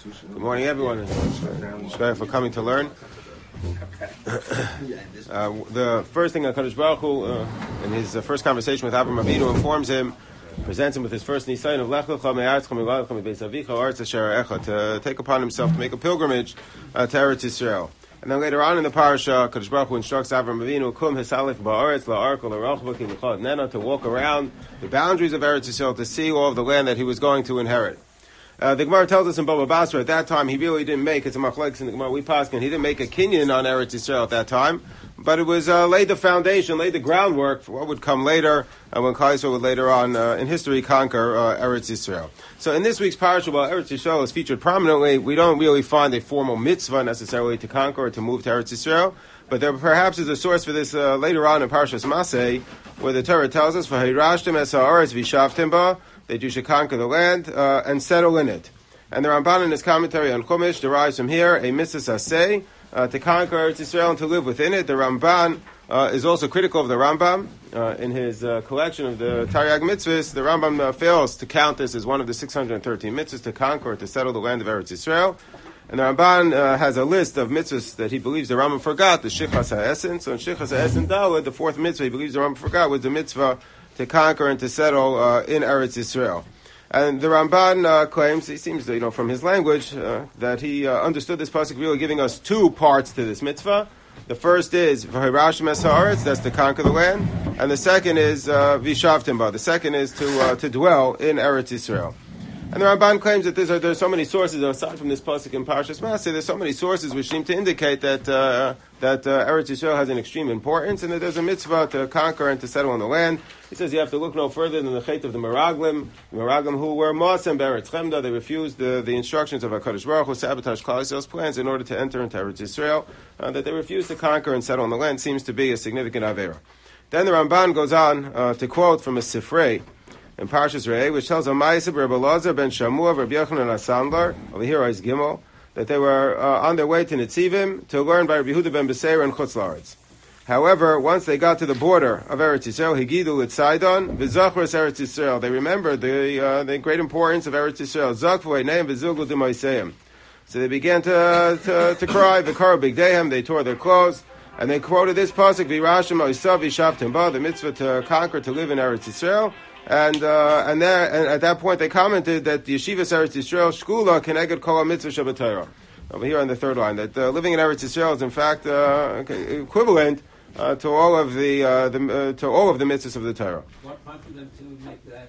Good morning, everyone. Shkaya for coming to learn. The first thing HaKadosh Baruch Hu, in his first conversation with Avraham Avinu, informs him, presents him with his first nisayon of Lech Lecha me'aretz me'galech me'beis avicha aretz asher echa, to take upon himself to make a pilgrimage to Eretz Yisrael. And then later on in the parasha, HaKadosh Baruch Hu instructs Avraham Avinu, kum hisalif ba'aretz la'arko la'rachva ki l'chad nena, to walk around the boundaries of Eretz Yisrael to see all of the land that he was going to inherit. The Gemara tells us in Baba Basra at that time he really didn't make, it's a machlekes in the Gemara, we paskin, he didn't make a kinyan on Eretz Yisrael at that time, but it was laid the foundation, laid the groundwork for what would come later, when Klal Yisrael would later on in history conquer Eretz Yisrael. So in this week's parasha, while Eretz Yisrael is featured prominently, we don't really find a formal mitzvah necessarily to conquer or to move to Eretz Yisrael, but there perhaps is a source for this later on in Parashas Masei, where the Torah tells us, "V'hirashtem es ha'aretz v'shavtem ba," that you should conquer the land and settle in it. And the Ramban in his commentary on Chumash derives from here a mitzvah aseh, to conquer Eretz Yisrael and to live within it. The Ramban is also critical of the Rambam. In his collection of the Taryag mitzvahs, the Rambam fails to count this as one of the 613 mitzvahs to conquer or to settle the land of Eretz Yisrael. And the Ramban has a list of mitzvahs that he believes the Rambam forgot, the Shichas HaEsen. So in Shichas HaEsen Daled, the fourth mitzvah he believes the Rambam forgot was the mitzvah to conquer and to settle in Eretz Yisrael. And the Ramban claims, he seems, from his language, that he understood this pasuk really giving us two parts to this mitzvah. The first is V'hirashtem es ha'aretz, that's to conquer the land, and the second is V'shavtem ba. The second is to dwell in Eretz Yisrael. And the Ramban claims that there's so many sources, aside from this pasuk in Parashas Masei, there's so many sources which seem to indicate that Eretz Yisrael has an extreme importance, and that there's a mitzvah to conquer and to settle on the land. He says you have to look no further than the Chet of the Meraglim who were Mosem Beretz Chemda. They refused the instructions of HaKadosh Baruch Hu, sabotage Klal Yisrael's plans in order to enter into Eretz Yisrael. That they refused to conquer and settle on the land seems to be a significant avera. Then the Ramban goes on to quote from a Sifrei in Parshas Re'eh, which tells of Ma'aseh Rabbi Elazar ben Shamua, Rabbi Yochanan HaSandlar, over here is Gimel, that they were on their way to Nitzivim to learn by Rabbi Yehuda ben Beseira and Chutz La'aretz. However, once they got to the border of Eretz Yisrael, Higidu L'Tzaydon, V'Zachros Eretz Yisrael, they remembered the great importance of Eretz Yisrael. Zakvu Eineim V'Zilgu D'Moiseim. So they began to cry, V'Kar Bigdehem, they tore their clothes, and they quoted this pasuk, V'Yirashtem Oisav V'Shavtem Ba, the mitzvah to conquer, to live in Eretz Yisrael. And at that point they commented that the Yeshivas Eretz Yisrael Shkula Keneged Kol HaMitzvah Shabbatayra. Over here on the third line, that living in Eretz Yisrael is in fact equivalent to all of the mitzvahs of the Torah. What prompted them to make that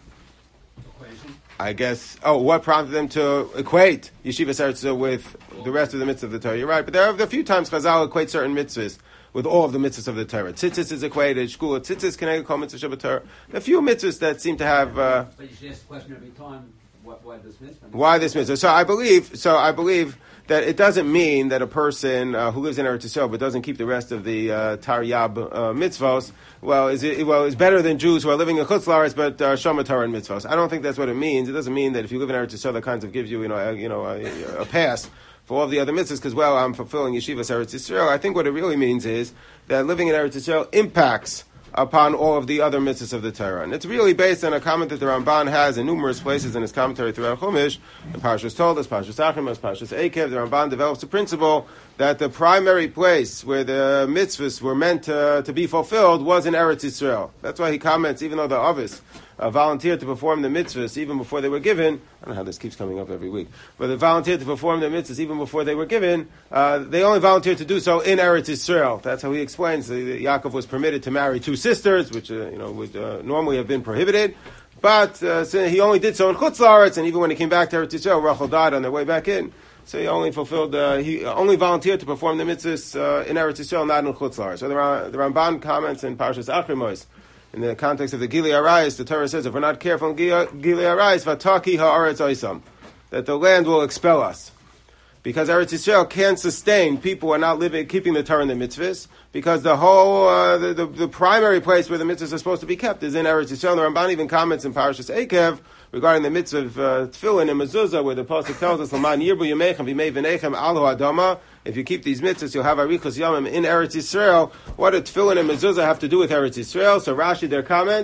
equation? I guess. What prompted them to equate Yeshivas Eretz Yisrael with the rest of the mitzvahs of the Torah? You're right, but there are a few times Chazal equate certain mitzvahs with all of the mitzvahs of the Torah. Tzitzis is equated, Shkula Tzitzis Keneged Kol Mitzvah Shabbat Torah. A few mitzvahs that seem to have. But you should ask the question every time. Why this mitzvah? Why this mitzvah? So I believe that it doesn't mean that a person who lives in Eretz Yisrael but doesn't keep the rest of the Taryab mitzvos, is better than Jews who are living in Chutz La'aretz but Shoma Torah and mitzvos. I don't think that's what it means. It doesn't mean that if you live in Eretz Yisrael that kind of gives you a pass for all of the other mitzvahs, because, I'm fulfilling Yeshivas Eretz Yisrael. I think what it really means is that living in Eretz Yisrael impacts upon all of the other mitzvahs of the Torah. And it's really based on a comment that the Ramban has in numerous places in his commentary throughout Chumash. The Parshas Toldos, Parshas Achimus, Parshas Eikev, the Ramban develops the principle that the primary place where the mitzvahs were meant to be fulfilled was in Eretz Yisrael. That's why he comments, even though the Avis volunteered to perform the mitzvahs even before they were given. I don't know how this keeps coming up every week, but they volunteered to perform the mitzvahs even before they were given. They only volunteered to do so in Eretz Yisrael. That's how he explains that Yaakov was permitted to marry two sisters, which would normally have been prohibited. But he only did so in Chutz La'aretz, and even when he came back to Eretz Yisrael, Rachel died on their way back in. So he only he only volunteered to perform the mitzvahs in Eretz Yisrael, not in Chutz La'aretz. So the Ramban comments in Parshas Achrimos, in the context of the Gilei Arayis, the Torah says, if we're not careful in Gilei Arayis, Vataki ha'aretz oisam, that the land will expel us. Because Eretz Yisrael can't sustain people who are not keeping the Torah and the mitzvahs, because the whole, the primary place where the mitzvahs are supposed to be kept is in Eretz Yisrael. The Ramban even comments in Parashas Eikev regarding the mitzvah of tefillin and mezuzah, where the pasuk tells us, L'man yirbu yemechem v'mei v'nechem alu adama, if you keep these mitzvahs, you'll have arichos yamim in Eretz Yisrael. What do tefillin and mezuzah have to do with Eretz Yisrael? So Rashi there comments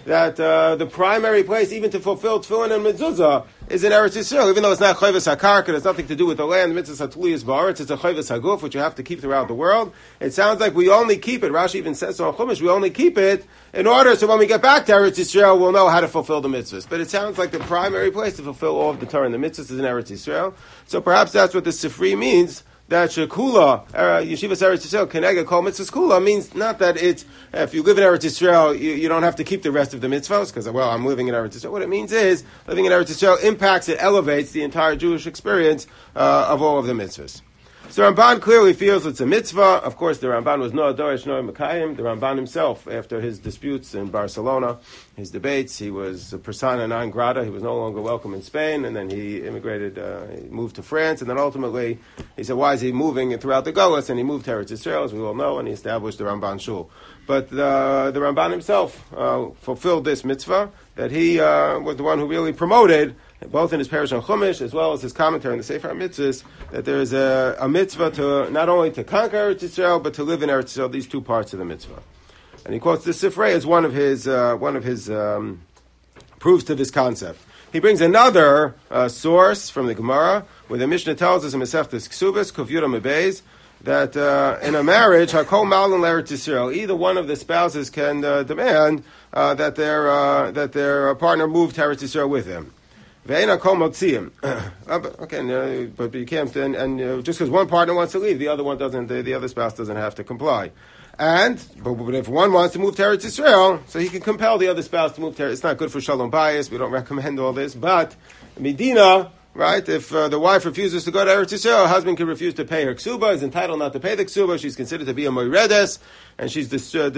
that the primary place even to fulfill tefillin and mezuzah is in Eretz Yisrael, even though it's not chayvus hakarka, it has nothing to do with the land, the mitzvah satuliyas ba'aretz, it's a chayvus haguf, which you have to keep throughout the world. It sounds like we only keep it, Rashi even says so on Chumash, we only keep it in order so when we get back to Eretz Yisrael, we'll know how to fulfill the mitzvahs. But it sounds like the primary place to fulfill all of the Torah and the mitzvahs is in Eretz Yisrael. So perhaps that's what the Sifri means, that Shekula, Yeshivas Eretz Yisrael, Kenega Kol Mitzvahs Kula, means not that it's, if you live in Eretz Yisrael, you don't have to keep the rest of the mitzvahs, because, well, I'm living in Eretz Yisrael. What it means is, living in Eretz Yisrael impacts, it elevates the entire Jewish experience of all of the mitzvahs. So Ramban clearly feels it's a mitzvah. Of course, the Ramban was Noah Dorish Noah Mekayim. The Ramban himself, after his disputes in Barcelona, his debates, he was a persona non grata. He was no longer welcome in Spain, and then he immigrated, he moved to France, and then ultimately he said, why is he moving throughout the Golas? And he moved to Eretz Yisrael, as we all know, and he established the Ramban Shul. But the Ramban himself fulfilled this mitzvah, that he was the one who really promoted, both in his Parish on Chumash as well as his commentary in the Sefer HaMitzvahs, that there is a mitzvah to not only to conquer Eretz Yisrael, but to live in Eretz Yisrael, these two parts of the mitzvah. And he quotes the Sifrei as one of his proofs to this concept. He brings another source from the Gemara, where the Mishnah tells us in Masechtas Ksubas, Kuf Yud Amud, that in a marriage, Hakol Malin Eretz Yisrael, either one of the spouses can demand that their partner move to Eretz Yisrael with him. Okay, but you can't. And just because one partner wants to leave, the other one doesn't. The other spouse doesn't have to comply. But if one wants to move to Eretz Yisrael, so he can compel the other spouse to move to Eretz. It's not good for shalom bayis. We don't recommend all this. But Medina, right? If the wife refuses to go to Eretz Yisrael, her husband can refuse to pay her ksuba. Is entitled not to pay the ksuba. She's considered to be a moiredes, and she's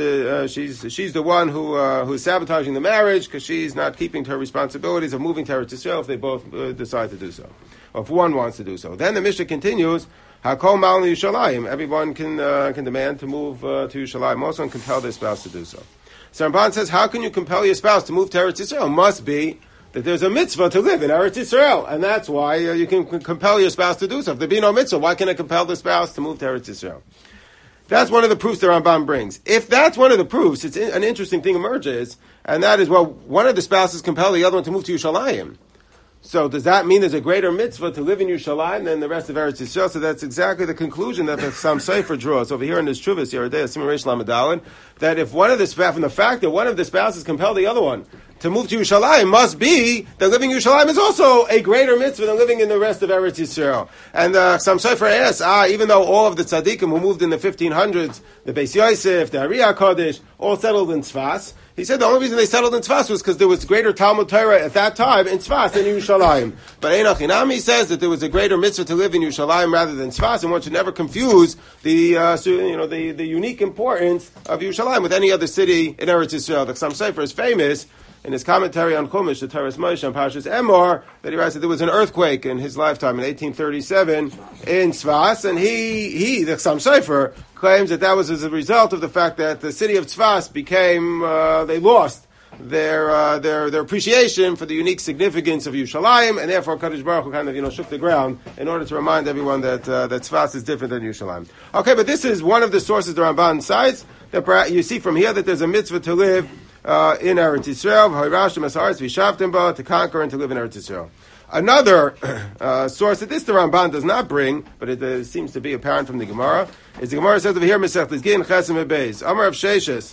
the one who's sabotaging the marriage because she's not keeping to her responsibilities of moving to Eretz Yisrael if they both decide to do so, or if one wants to do so. Then the Mishnah continues. Hakol Mal Yushalayim. Everyone can demand to move to Yushalayim also and compel their spouse to do so. So Ramban says, how can you compel your spouse to move to Eretz Yisrael? It must be that there's a mitzvah to live in Eretz Yisrael, and that's why you can compel your spouse to do so. If there be no mitzvah, why can I compel the spouse to move to Eretz Yisrael? That's one of the proofs the Rambam brings. If that's one of the proofs, it's an interesting thing emerges, and that is, well, one of the spouses compel the other one to move to Yerushalayim. So does that mean there's a greater mitzvah to live in Yerushalayim than the rest of Eretz Yisrael? So that's exactly the conclusion that the Sam Sefer draws over here in his Truvas Yeridei Simon Reish Lamed Daled, that if one of the from the fact that one of the spouses compel the other one to move to Yerushalayim must be that living in Yerushalayim is also a greater mitzvah than living in the rest of Eretz Yisrael. And Sam Sefer asks, even though all of the tzaddikim who moved in the 1500s, the Beis Yosef, the Ariyah Kodesh, all settled in Tzfas, he said the only reason they settled in Tzfas was because there was greater Talmud Torah at that time in Tzfas than in Yerushalayim. But Einach Hinami says that there was a greater mitzvah to live in Yerushalayim rather than Tzfas, and one should never confuse the unique importance of Yerushalayim with any other city in Eretz Yisrael. The Chassam Sofer is famous in his commentary on Chumash, the Teres Moshe, and Parshas Emor, that he writes that there was an earthquake in his lifetime in 1837 in Tzfas, and he, the Chassam Sofer, claims that was as a result of the fact that the city of Tzfas became, they lost their appreciation for the unique significance of Yerushalayim, and therefore Kadosh Baruch Hu kind of shook the ground in order to remind everyone that Tzfas is different than Yerushalayim. Okay, but this is one of the sources the Ramban cites that you see from here that there's a mitzvah to live in Eretz Yisrael, to conquer and to live in Eretz Yisrael. Another source that the Ramban does not bring, but it seems to be apparent from the Gemara, is the Gemara says over here, Masechtas Gin Chesem Beis, Amar of Sheshes,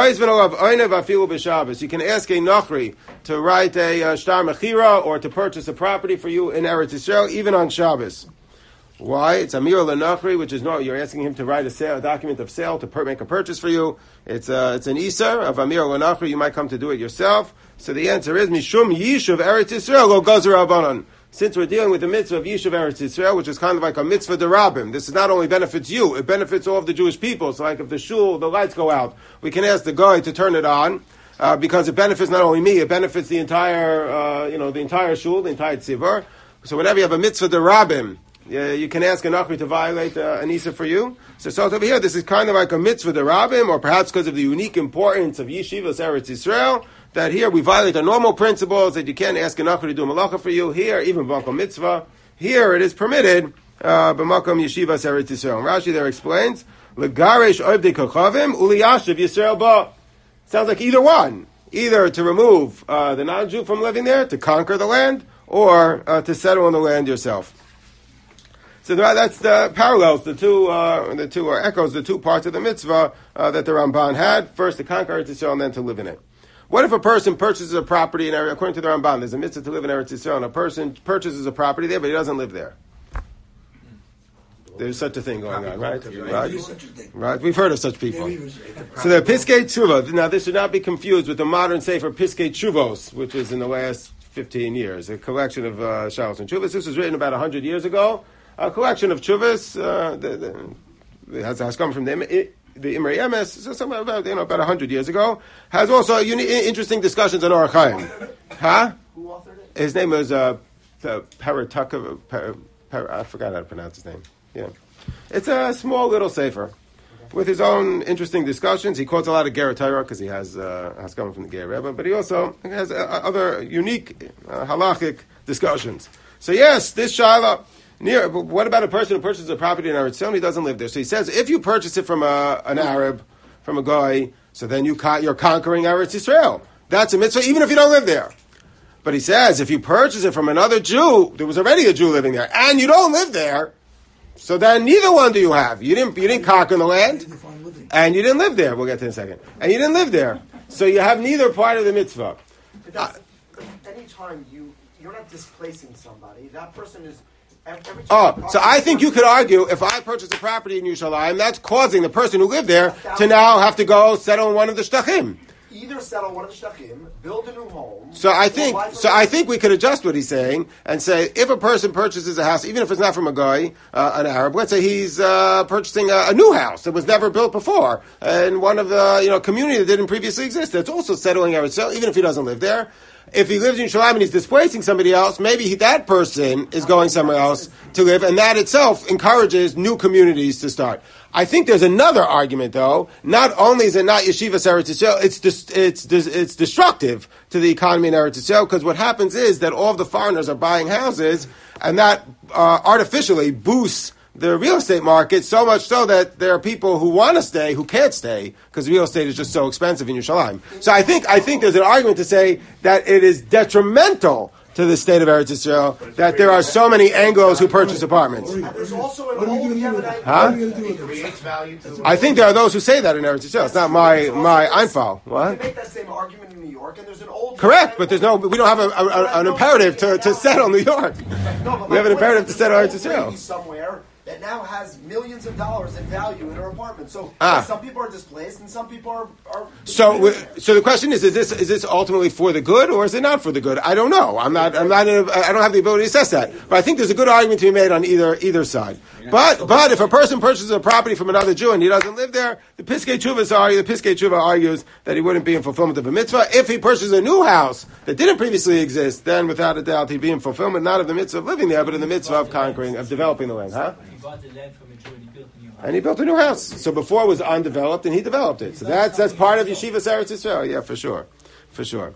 you can ask a Nachri to write a Shtar Mechira or to purchase a property for you in Eretz Yisrael, even on Shabbos. Why? It's Amir L'Nachri, which is you're asking him to write a document of sale to make a purchase for you. It's an Isar of Amir L'Nachri. You might come to do it yourself. So the answer is Mishum Yishuv Eretz Yisrael Lo Gozer Rabbanan. Since we're dealing with the mitzvah of Yishuv Eretz Yisrael, which is kind of like a mitzvah derabim, this is not only benefits you, it benefits all of the Jewish people. So like if the shul, the lights go out, we can ask the guy to turn it on, because it benefits not only me, it benefits the entire, the entire shul, the entire tzibur. So whenever you have a mitzvah derabim, you can ask a Nachri to violate an Isa for you. So over here, this is kind of like a mitzvah derabim, or perhaps because of the unique importance of Yeshivas Eretz Yisrael, that here we violate the normal principles that you can't ask a Nachri to do a malacha for you. Here, even b'makom mitzvah, here it is permitted b'makom Yeshivas Eretz Yisrael. And Rashi there explains, L'garesh oivdei kochavim uliyashiv Yisrael ba. Sounds like either one. either to remove the non-Jew from living there, to conquer the land, or to settle on the land yourself. So that's the parallels, the two are echoes, the two parts of the mitzvah that the Ramban had. First to conquer Eretz Yisrael and then to live in it. What if a person purchases a property, and according to the Ramban, there's a mitzvah to live in Eretz Yisrael, and a person purchases a property there, but he doesn't live there? There's such a thing going on, right? Right? We've heard of such people. So the Piskei Tshuva, now this should not be confused with the modern Sefer Piskei Tshuvos, which is in the last 15 years, a collection of Shalos and Tshuvos. This was written about 100 years ago. A collection of Tshuvos, it has come from the Imrei Emes, so about 100 years ago. Has also interesting discussions on Orach Chaim. Huh? Who authored it? His name was Paratukov. I forgot how to pronounce his name. Yeah, it's a small little sefer with his own interesting discussions. He quotes a lot of Ger Torah because he has come from the Ger Rebbe, but he also has other unique halachic discussions. So yes, this shaila. What about a person who purchases a property in Eretz Yisrael and he doesn't live there? So he says, if you purchase it from an Arab, from a guy, so then you're conquering Eretz Yisrael. That's a mitzvah, even if you don't live there. But he says, if you purchase it from another Jew, there was already a Jew living there, and you don't live there, so then neither one do you have. You didn't conquer the land, and you didn't live there. We'll get to it in a second. And you didn't live there. So you have neither part of the mitzvah. Anytime you're not displacing somebody, that person is... So I think you could argue if I purchase a property in Yerushalayim, that's causing the person who lived there to now have to go settle in one of the shtachim. Either settle one of the shtachim, build a new home. So I think we could adjust what he's saying and say if a person purchases a house, even if it's not from a guy, an Arab, let's say he's purchasing a new house that was never built before, and one of the community that didn't previously exist. That's also settling Eretz Yisrael, even if he doesn't live there. If he lives in Yerushalayim and he's displacing somebody else, maybe that person is going somewhere else to live, and that itself encourages new communities to start. I think there's another argument, though. Not only is it not Yeshivas Eretz Yisrael, it's destructive to the economy in Eretz Yisrael, because what happens is that all of the foreigners are buying houses, and that artificially boosts the real estate market, so much so that there are people who want to stay who can't stay because real estate is just so expensive in Yerushalayim. So I think there's an argument to say that it is detrimental to the state of Eretz Yisrael that there are so many Anglos who purchase apartments. There's also an old Yemenite... Huh? It creates value to... I think there are those who say that in Eretz Yisrael. It's not my Einfall. What? You make that same argument in New York, and there's an old... Correct, but we don't have an imperative to settle New York. We have an imperative to settle Eretz Yisrael. Somewhere that now has millions of dollars in value in her apartment. So some people are displaced, and some people are So the question is this ultimately for the good, or is it not for the good? I don't know. I don't have the ability to assess that. But I think there's a good argument to be made on either side. But if a person purchases a property from another Jew and he doesn't live there, the Piskei Tshuva argues that he wouldn't be in fulfillment of a mitzvah. If he purchases a new house that didn't previously exist, then without a doubt he'd be in fulfillment not of the mitzvah of living there, but in the mitzvah of conquering, of developing the land. Huh? He bought the land from a Jew and he built a new house. And he built a new house. So before it was undeveloped, and he developed it. So that's part of Yeshivas Eretz Yisrael. Yeah, for sure.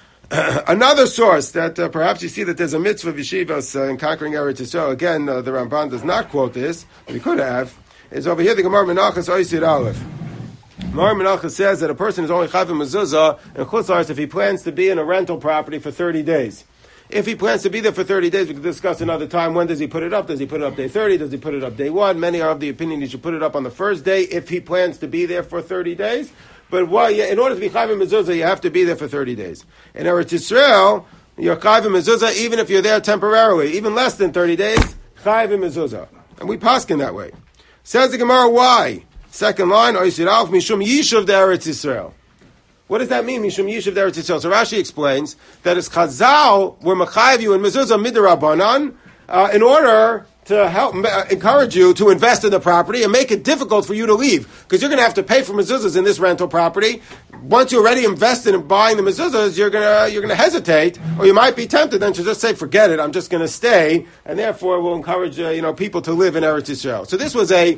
Another source that perhaps you see that there's a mitzvah of Yeshivas in conquering Eretz Yisrael. Again, the Ramban does not quote this, but he could have. Is over here the Gemara Menachos Oisid Aleph. Gemara Menachos says that a person is only chayv mezuzah in Chutz La'aretz if he plans to be in a rental property for 30 days. If he plans to be there for 30 days, we can discuss another time. When does he put it up? Does he put it up day 30? Does he put it up day 1? Many are of the opinion he should put it up on the first day if he plans to be there for 30 days. But in order to be chayv mezuzah, you have to be there for 30 days. In Eretz Yisrael, you're chayv mezuzah even if you're there temporarily, even less than 30 days, chayv mezuzah. And we paskin that way. Says the Gemara, why? Second line, Oisid Aleph, Mishum Yishuv Eretz Yisrael. What does that mean, Mishum Yishuv Eretz Yisrael? So Rashi explains that as Chazal were mechayev you in mezuzah midrabanan in order to help encourage you to invest in the property and make it difficult for you to leave, because you're going to have to pay for mezuzahs in this rental property. Once you already invested in buying the mezuzahs, you're going to hesitate, or you might be tempted then to just say, "Forget it, I'm just going to stay," and therefore will encourage people to live in Eretz Yisrael. So this was a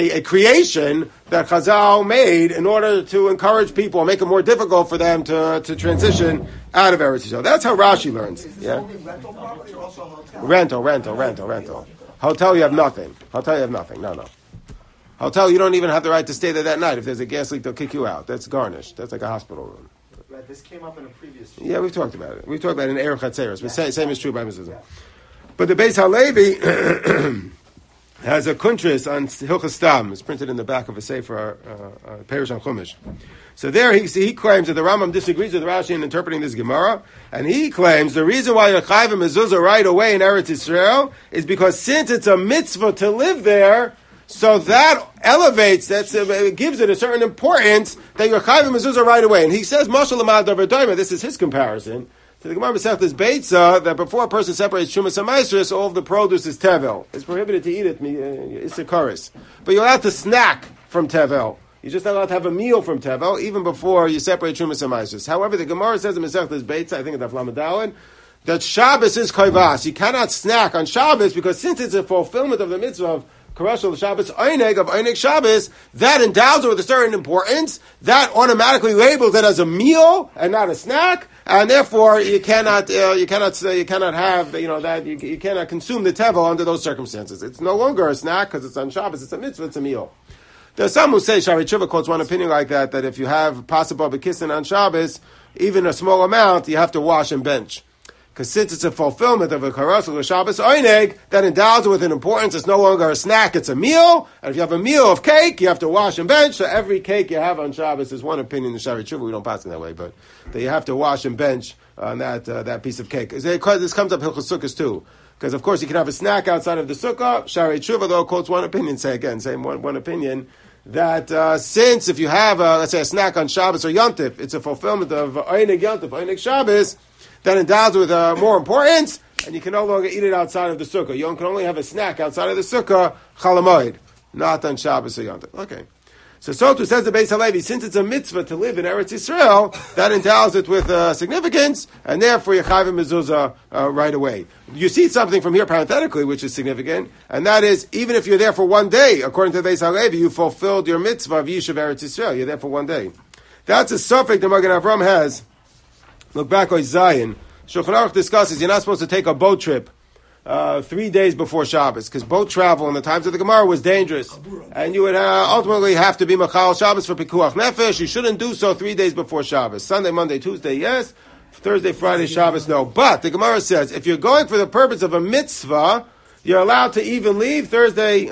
creation that Chazal made in order to encourage people, make it more difficult for them to transition out of Eretz Yisrael. That's how Rashi learns. Is this only rental property or also hotel? Rental. Hotel, you have nothing. No. Hotel, you don't even have the right to stay there that night. If there's a gas leak, they'll kick you out. That's garnished. That's like a hospital room. This came up in a previous. Yeah, we've talked about it. We've talked about it in Erech Hatzeros, but same is true by mezuzah. Yeah. But the Beis Halevi has a kuntris on Hilchas Stam. It's printed in the back of a sefer, Perish on Chumash. So there he claims that the Rambam disagrees with Rashi in interpreting this Gemara, and he claims the reason why you're chayv mezuzah right away in Eretz Yisrael is because since it's a mitzvah to live there, so that elevates, it gives it a certain importance that you're chayv mezuzah right away. And he says, Mashal Lamad Davar Doima, this is his comparison, to the Gemara Masechtas Beitza, that before a person separates Shumas and Maestris, all of the produce is Tevel. It's prohibited to eat it, it's a chorus. But you're allowed to snack from Tevel. You're just not allowed to have a meal from Tevel, even before you separate Shumas and Maestris. However, the Gemara says in Masechtas Beitza, I think in the Flamadalin, that Shabbos is Koivas. You cannot snack on Shabbos, because since it's a fulfillment of the mitzvah of Karashal Shabbos Eineg of Eineg Shabbos, that endows it with a certain importance, that automatically labels it as a meal and not a snack, and therefore you cannot have, you cannot consume the tevel under those circumstances. It's no longer a snack because it's on Shabbos, it's a mitzvah, it's a meal. There's some who say, Shari Tshuva quotes one opinion like that if you have possible bekissin on Shabbos, even a small amount, you have to wash and bench. Because since it's a fulfillment of a karasel or Shabbos Eineg, that endows it with an importance. It's no longer a snack, it's a meal. And if you have a meal of cake, you have to wash and bench. So every cake you have on Shabbos is one opinion in Shari Tshuva. We don't pass it that way, but that you have to wash and bench on that piece of cake. This comes up Hilchos Sukkos too. Because of course you can have a snack outside of the sukkah. Shari Tshuva though quotes one opinion, same one opinion, that since if you have, let's say, a snack on Shabbos or Yontif, it's a fulfillment of Eineg Yontif, Eineg Shabbos, that endows with more importance, and you can no longer eat it outside of the sukkah. You can only have a snack outside of the sukkah, chalamoid, not on Shabbos or Yontif. Okay. So too says the Beis Halevi, since it's a mitzvah to live in Eretz Yisrael, that endows it with significance, and therefore you chayv mezuzah right away. You see something from here parenthetically, which is significant, and that is, even if you're there for one day, according to the Beis Halevi, you fulfilled your mitzvah of Yishuv Eretz Yisrael. You're there for one day. That's a suffix the Magen Avram has. Look back on Zion. Shulchan Aruch discusses you're not supposed to take a boat trip 3 days before Shabbos, because boat travel in the times of the Gemara was dangerous, and you would ultimately have to be Machal Shabbos for Pikuach Nefesh. You shouldn't do so 3 days before Shabbos. Sunday, Monday, Tuesday, yes. Thursday, Friday, Shabbos, no. But the Gemara says if you're going for the purpose of a mitzvah, you're allowed to even leave Thursday,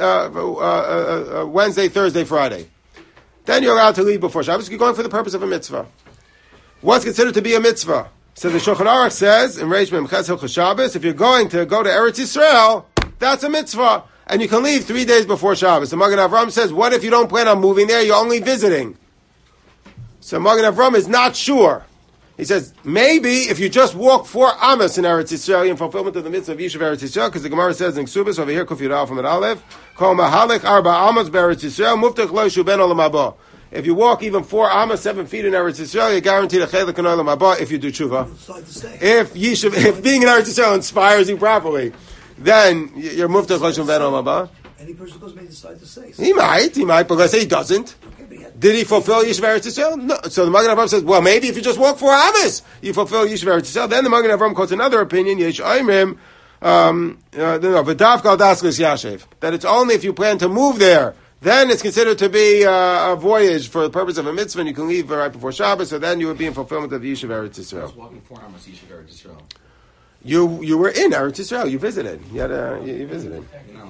Wednesday, Thursday, Friday. Then you're allowed to leave before Shabbos. You're going for the purpose of a mitzvah. What's considered to be a mitzvah? So the Shulchan Aruch says in Reish Mem Ches Hilchos Shabbos, if you're going to go to Eretz Yisrael, that's a mitzvah, and you can leave 3 days before Shabbos. The Magen Avram says, what if you don't plan on moving there? You're only visiting. So Magen Avram is not sure. He says maybe if you just walk 4 amos in Eretz Yisrael in fulfillment of the mitzvah of Yishuv Eretz Yisrael, because the Gemara says in Ksubis over here, Kuf Yud from an Aleph, Kol Mahalech Arba Amos Beretz Yisrael Muftach Lo Yishu Ben Olam Haba. If you walk even 4 amos, 7 feet in Eretz Yisrael, you're guaranteed a chelik in Olam Haba if you do tshuva. If being in Eretz Yisrael inspires you properly, then you're Muftach Lo Yishu Ben Olam Haba. Any person may decide to say. So. He might, but let's say he doesn't. Okay, did he fulfill Yishuv Eretz Yisrael? No. So the Magen Avram says, well, maybe if you just walk 4 amos, you fulfill Yishuv Eretz Yisrael. Then the Magen Avram quotes another opinion, Yesh Oimrim, that it's only if you plan to move there, then it's considered to be a voyage for the purpose of a mitzvah, and you can leave right before Shabbos, so then you would be in fulfillment of Yishuv Eretz Yisrael. I was walking 4 amos, Yishuv Eretz Yisrael. You were in Eretz Yisrael. You visited. You visited.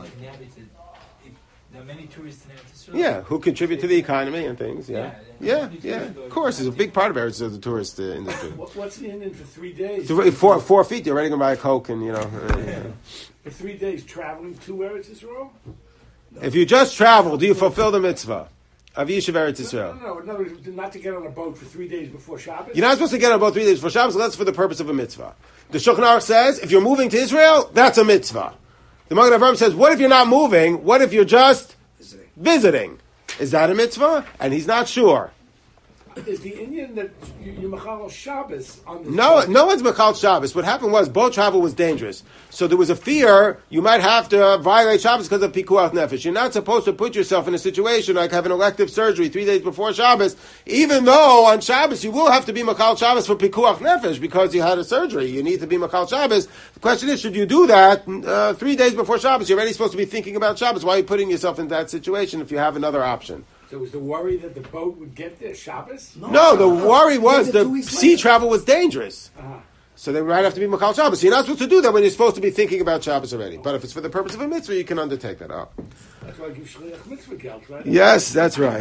There are many tourists in Eretz Yisrael. Yeah, who contribute to the economy and things. Yeah. Of course, it's a big part of Eretz Yisrael, the tourist industry. What's the Indian for 3 days? 4 feet. You're ready to buy a Coke and For 3 days traveling to Eretz Yisrael. If you just travel, do you fulfill the mitzvah of Yishuv Eretz Yisrael? No, not to get on a boat for 3 days before Shabbos. You're not supposed to get on a boat 3 days before Shabbos, so that's for the purpose of a mitzvah. The Shulchan Aruch says, if you're moving to Israel, that's a mitzvah. The Magen Avram says, what if you're not moving? What if you're just visiting? Is that a mitzvah? And he's not sure. Is the Indian that you machal Shabbos on this? No one's machal Shabbos. What happened was boat travel was dangerous, so there was a fear you might have to violate Shabbos because of pikuach nefesh. You're not supposed to put yourself in a situation like have an elective surgery 3 days before Shabbos, even though on Shabbos you will have to be machal Shabbos for pikuach nefesh because you had a surgery. You need to be machal Shabbos. The question is, should you do that 3 days before Shabbos? You're already supposed to be thinking about Shabbos. Why are you putting yourself in that situation if you have another option? So was the worry that the boat would get there Shabbos? No, the worry was Maybe 2 the weeks sea later. travel was dangerous. Uh-huh. So they might have to be Machal Shabbos. So you're not supposed to do that when you're supposed to be thinking about Shabbos already. But if it's for the purpose of a mitzvah, you can undertake that. Oh. That's why I give shliach mitzvah geld, right? Yes, that's right.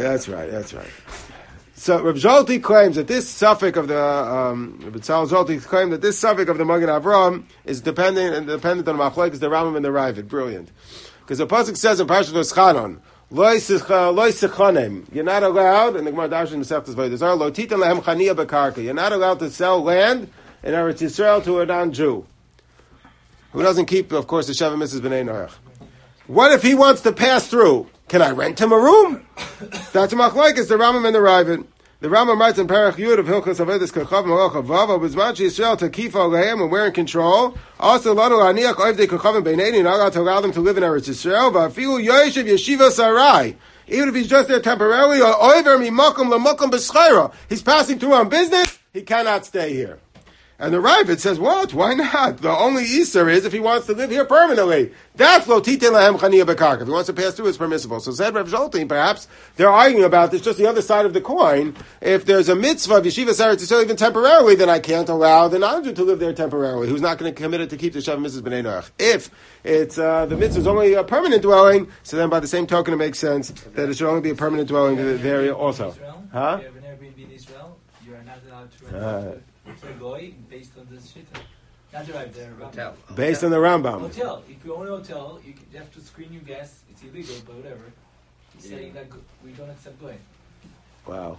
So Reb Zolti claims that this suffix of the Reb Tzal Zolti claimed that this suffix of the Magen Avram is dependent on the Machlokes, the Rambam and the Ravid. Brilliant, because the pasuk says in Parashat V'schanon, Lo sechanem. You're not allowed, and the Gemara Darshan Masechtas Vayidazar, Lo titan lehem chaniya bekarka. You're not allowed to sell land in Eretz Yisrael to a non-Jew who doesn't keep, of course, the Sheva Mitzvahs B'nai Noach. What if he wants to pass through? Can I rent him a room? That's a machlokes, the Rambam and the Ravid. The Rambam writes in Perach Yud of Hilchos Avedis Kachav Malach Avav Bizman Yisrael to Kifa Alehem when we're in control. Also, Lanu Aniach Oivdei Kachavim Beineni, not allowed to allow them to live in Eretz Yisrael. Va'afilu Yoshev Yeshiva Sarai. Even if he's just there temporarily, or Oiver Mimakom Lamakom B'Schaira, he's passing through on business. He cannot stay here. And the Ravid says, what? Why not? The only Easter is if he wants to live here permanently. That's lo titin lahem chaniya bekarka. If he wants to pass through, it's permissible. So said Rav Zoltin, perhaps they're arguing about this, just the other side of the coin. If there's a mitzvah of yeshiva sarat to sell even temporarily, then I can't allow the non-Jew to live there temporarily, who's not going to commit it to keep the Sheva Mitzvahs B'nai Noach. If it's the mitzvah is only a permanent dwelling, so then by the same token it makes sense that it should only be a permanent dwelling there also. Huh? If you have an Airbnb in Israel, you are not allowed to rent to a goy based on this shit. Not drive there. Hotel. Based on the Rambam. Hotel. If you own a hotel, you have to screen your guests. It's illegal, but whatever. He's saying that we don't accept goy. Wow.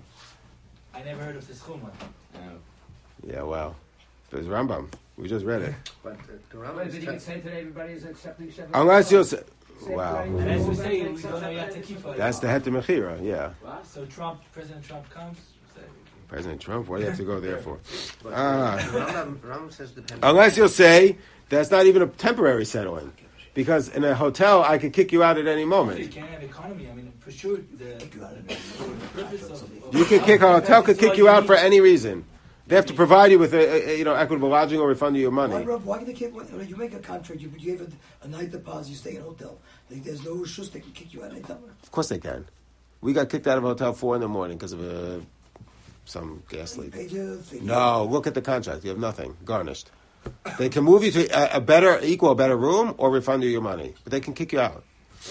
I never heard of this chumah. Yeah, wow. There's Rambam. We just read it. But the Rambam But is then you can say that everybody is accepting Shabbat. Unless you'll say, wow. And as we say, we don't know yet to keep it. That's the Heter Mechira, yeah. So President Trump comes. President Trump, what do you have to go there for? But Rambam says depending. Unless you'll say, that's not even a temporary settling. Because in a hotel, I could kick you out at any You moment. can't have economy. I mean, for sure, the purpose of You could kick, a hotel could kick you out for any reason. They have to provide you with equitable lodging or refund you your money. Why can they kick? When you make a contract, you give a night deposit, you stay in a hotel. There's no issues. They can kick you out anytime. Of course they can. We got kicked out of a hotel 4 a.m. because of some gas leak. No, look at the contract. You have nothing. Garnished. They can move you to a better room or refund you your money. But they can kick you out.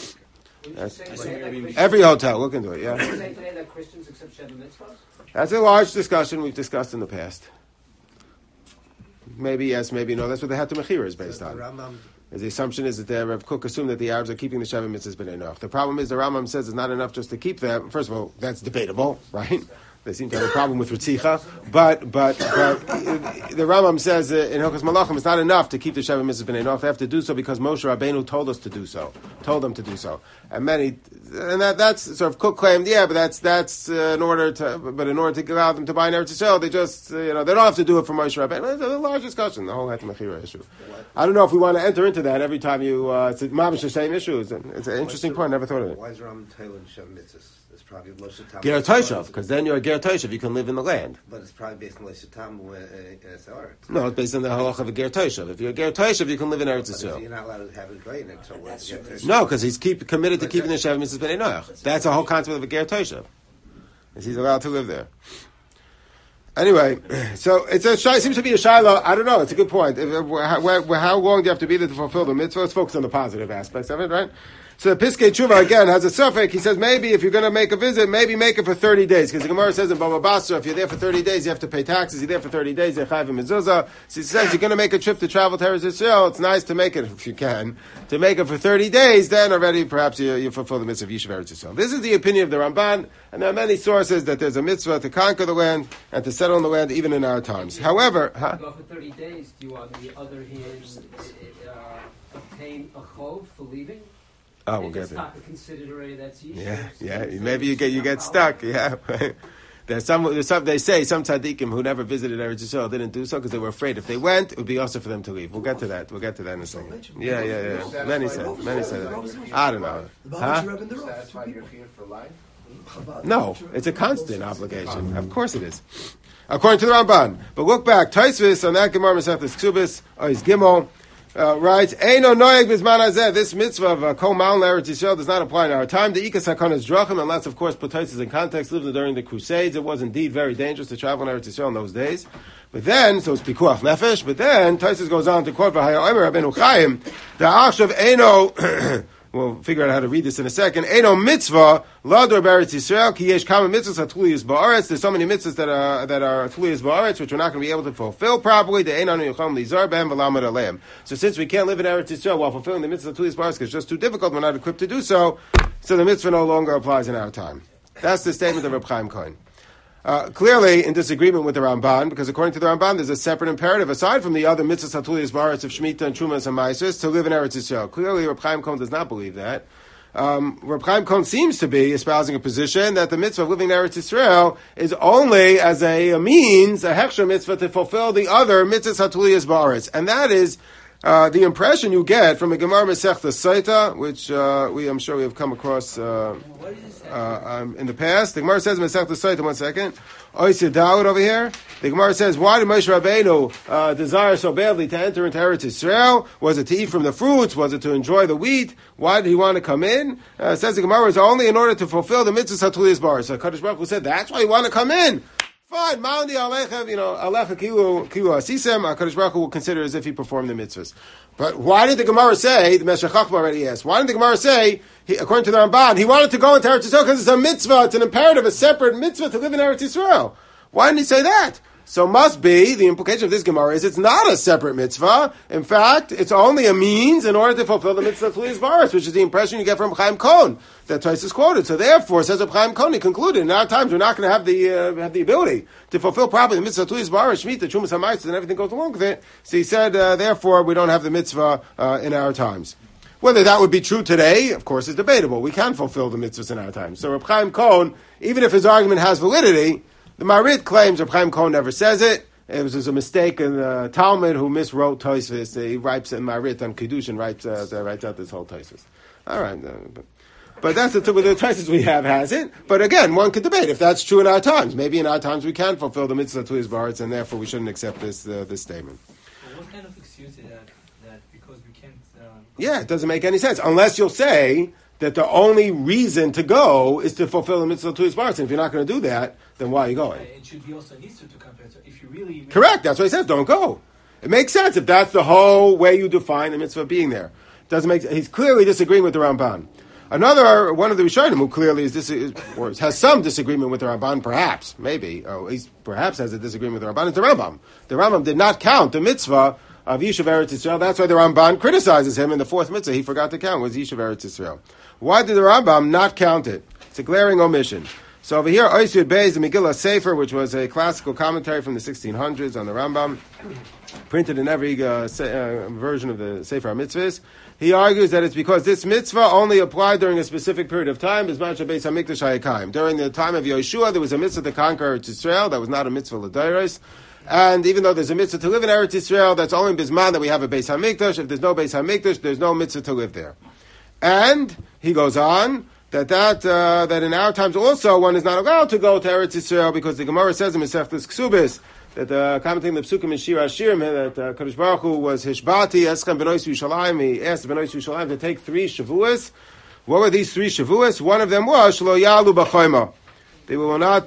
Every hotel, look into it, yeah. Would you say today that Christians accept Shabbat mitzvahs? That's a large discussion we've discussed in the past. Maybe yes, maybe no. That's what the Heter Mechira is based on. The assumption is that the Rav Kook assumed that the Arabs are keeping the Sheva Mitzvahs B'nai Noach. The problem is the Rambam says it's not enough just to keep them. First of all, that's debatable, right? They seem to have a problem with Ritzicha. But the Rambam says in Hilchos Malachim it's not enough to keep the Sheva Mitzvahs B'nai Noach. They have to do so because Moshe Rabbeinu told them to do so. And that's sort of Cook claimed, yeah, but that's in order to allow them to buy an Eretz Yisrael, they just they don't have to do it for Moshe Rabbeinu. It's a large discussion, the whole Heter Mechira issue. I don't know if we want to enter into that every time you. It's the same issue. It's an interesting point. I never thought of it. Why is Rambam Tailan Shem Mitzvahs? It's probably Moshe Ger Toshav, because then you're a Ger Toshav. You can live in the land. But it's probably based on Moshe Tam No, it's based on the halach of a Ger Toshav. If you're a Ger Toshav, you can live in Eretz Yisrael. You're not allowed to have a goy in it. So no, because he's committed to keeping the Sheva Mitzvahs B'nai Noach. That's the whole concept of a Ger Toshav. He's allowed to live there. Anyway, so it seems to be a shiloh. I don't know. It's a good point. How long do you have to be there to fulfill the mitzvah? Let's focus on the positive aspects of it, right? So the Piskei Tshuva again has a suffix. He says maybe if you're going to make a visit, maybe make it for 30 days. Because the Gemara says in Baba Basra, if you're there for 30 days, you have to pay taxes. You're there for 30 days, you're chayv mezuzah. So he says you're going to make a trip to travel to Eretz Yisrael. It's nice to make it if you can. To make it for 30 days, then already perhaps you fulfill the mitzvah of Yishuv Eretz Yisrael. This is the opinion of the Ramban, and there are many sources that there's a mitzvah to conquer the land and to settle in the land even in our times. However, Go for 30 days. Do you, on the other hand, obtain a chov for leaving? Oh, we'll get it's there. not considered already that's Yishuv. Yeah. Maybe you get stuck. Yeah. There's some. They say some tzaddikim who never visited Eretz Yisrael didn't do so because they were afraid if they went, it would be also for them to leave. We'll get to that. In a second. Yeah. Many said it. I don't know. Satisfy your fear for life? No, it's a constant obligation. Of course it is. According to the Ramban. But look back, Taisvis on that Gemara Masechtas Ksubis, Ois Gimel. writes, Eino noeg bizman hazeh. This mitzvah of Kol Ma'al Eretz Yisrael does not apply in our time. The ikas hakonas drachim, unless of course put in context. Lived during the Crusades, it was indeed very dangerous to travel in Eretz Yisrael in those days. But then, so it's pikuach nefesh. But then Taisus goes on to quote V'haya Omer Rabbeinu Chaim, the achshav Eino. We'll figure out how to read this in a second. Eino mitzvah lador beretz Yisrael ki yesh kama mitzvahs hatuliyas ba'aretz. There's so many mitzvahs that are tuliyas ba'aretz which we're not going to be able to fulfill properly. The einanu yocham lizar behem v'lamad aleim. So since we can't live in Eretz Yisrael while fulfilling the mitzvahs tuliyas ba'aretz because it's just too difficult, we're not equipped to do so. So the mitzvah no longer applies in our time. That's the statement of Reb Chaim Cohen. Clearly in disagreement with the Ramban, because according to the Ramban, there's a separate imperative aside from the other mitzvahs hatuliyas ba'aretz of Shemitah and Trumas and Ma'asos to live in Eretz Yisrael. Clearly, Reb Chaim Cohen does not believe that. Reb Chaim Cohen seems to be espousing a position that the mitzvah of living in Eretz Yisrael is only as a means, a hechsher mitzvah to fulfill the other mitzvahs hatuliyas ba'aretz, and that is the impression you get from a Gemara Masechta Saita, which I'm sure we have come across in the past. The Gemara says Masechta Saita. 1 second. Oisir Dawud over here. The Gemara says, why did Moshe Rabbeinu desire so badly to enter into Eretz Yisrael? Was it to eat from the fruits? Was it to enjoy the wheat? Why did he want to come in? Says the Gemara, it's only in order to fulfill the mitzvahs hatuliyas ba'aretz. So Kadosh Baruch Hu said, that's why you want to come in. Fine, Ma'andi Alecha, Alecha Kilu Asisem, HaKadosh Baruch Hu will consider as if he performed the mitzvahs. But why did the Gemara say, the Meshech Chochmah already asked, why did the Gemara say, according to the Ramban, he wanted to go into Eretz Yisrael because it's a mitzvah, it's an imperative, a separate mitzvah to live in Eretz Yisrael. Why didn't he say that? So must be, the implication of this Gemara is it's not a separate mitzvah. In fact, it's only a means in order to fulfill the mitzvah of Tuliyas Ba'aretz, which is the impression you get from Chaim Cohen that Tosfos quoted. So therefore, says Chaim Cohen, he concluded, in our times we're not going to have the ability to fulfill properly the mitzvah of Tuliyas Ba'aretz, Shemitah, Trumas HaMaitzes, and everything goes along with it. So he said, therefore, we don't have the mitzvah in our times. Whether that would be true today, of course, is debatable. We can fulfill the mitzvahs in our times. So Reb Chaim Cohen, even if his argument has validity, the Marit claims Reb Chaim Cohen never says it. It was a mistake in the Talmud who miswrote Tosfos. He writes in Marit on Kedushin, writes out this whole Tosfos. All right, but that's the Tosfos we have has it. But again, one could debate if that's true in our times. Maybe in our times we can fulfill the mitzvah to his Ba'aretz, and therefore we shouldn't accept this statement. Well, what kind of excuse is that because we can't? Yeah, it doesn't make any sense unless you'll say that the only reason to go is to fulfill the mitzvah to his Ba'aretz. And if you're not going to do that, then why are you going? It should be also needs to come to it. So if you really correct, that's what he says. Don't go. It makes sense if that's the whole way you define the mitzvah being there. Doesn't make. He's clearly disagreeing with the Ramban. Another one of the Rishonim who clearly has some disagreement with the Ramban, perhaps, maybe, he perhaps has a disagreement with the Ramban. Is the Rambam. The Rambam did not count the mitzvah of Yishuv Eretz Yisrael. That's why the Ramban criticizes him in the fourth mitzvah. He forgot to count was Yishuv Eretz Yisrael. Why did the Rambam not count it? It's a glaring omission. So over here, Oisir Beis, the Megillah Sefer, which was a classical commentary from the 1600s on the Rambam, printed in every version of the Sefer HaMitzvahs. He argues that it's because this mitzvah only applied during a specific period of time, Bizman Beis HaMikdash HaYekayim. During the time of Yeshua, there was a mitzvah to conquer Eretz Yisrael. That was not a mitzvah l'dairos. And even though there's a mitzvah to live in Eretz Yisrael, that's only in Bizman that we have a Beis HaMikdash. If there's no Beis HaMikdash, there's no mitzvah to live there. And he goes on that in our times also one is not allowed to go to Eretz Yisrael because the Gemara says in Masechtas Ksubis that commenting the Psukim in Shir Hashirim that Kadosh Baruch Hu was Hishbati Eschem Benois Yerushalayim. He asked Benois Yerushalayim to take 3 Shavuos. What were these 3 Shavuos? One of them was Shlo Yalu B'Choyma. They will not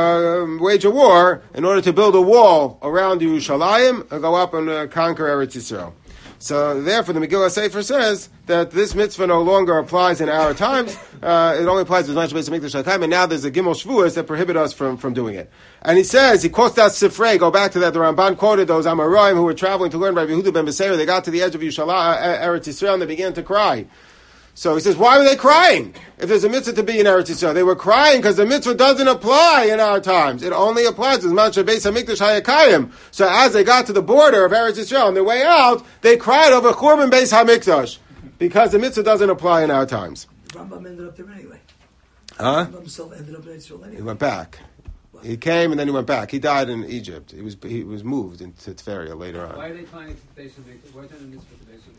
wage a war in order to build a wall around Yerushalayim and go up and conquer Eretz Yisrael. So therefore, the Megillah Sefer says that this mitzvah no longer applies in our times. It only applies to the Beis HaMikdash HaYekayim, and now there's a Gimel Shavuos that prohibit us from doing it. And he says, he quotes that Sifrei, go back to that, the Ramban quoted those Amoraim who were traveling to learn Rabbi Yehuda ben Beseir. They got to the edge of Eretz Yisrael and they began to cry. So he says, why were they crying? If there's a mitzvah to be in Eretz Yisrael, they were crying because the mitzvah doesn't apply in our times. It only applies to Zman Beis HaMikdash HaYekayim. So as they got to the border of Eretz Yisrael on their way out, they cried over Churban Beis HaMikdash because the mitzvah doesn't apply in our times. The Rambam ended up there anyway. Huh? The Rambam himself ended up in Israel anyway. He went back. He came and then he went back. He died in Egypt. He was moved into Tveria later on. Why are they trying to Beis HaMikdash? Why are they doing this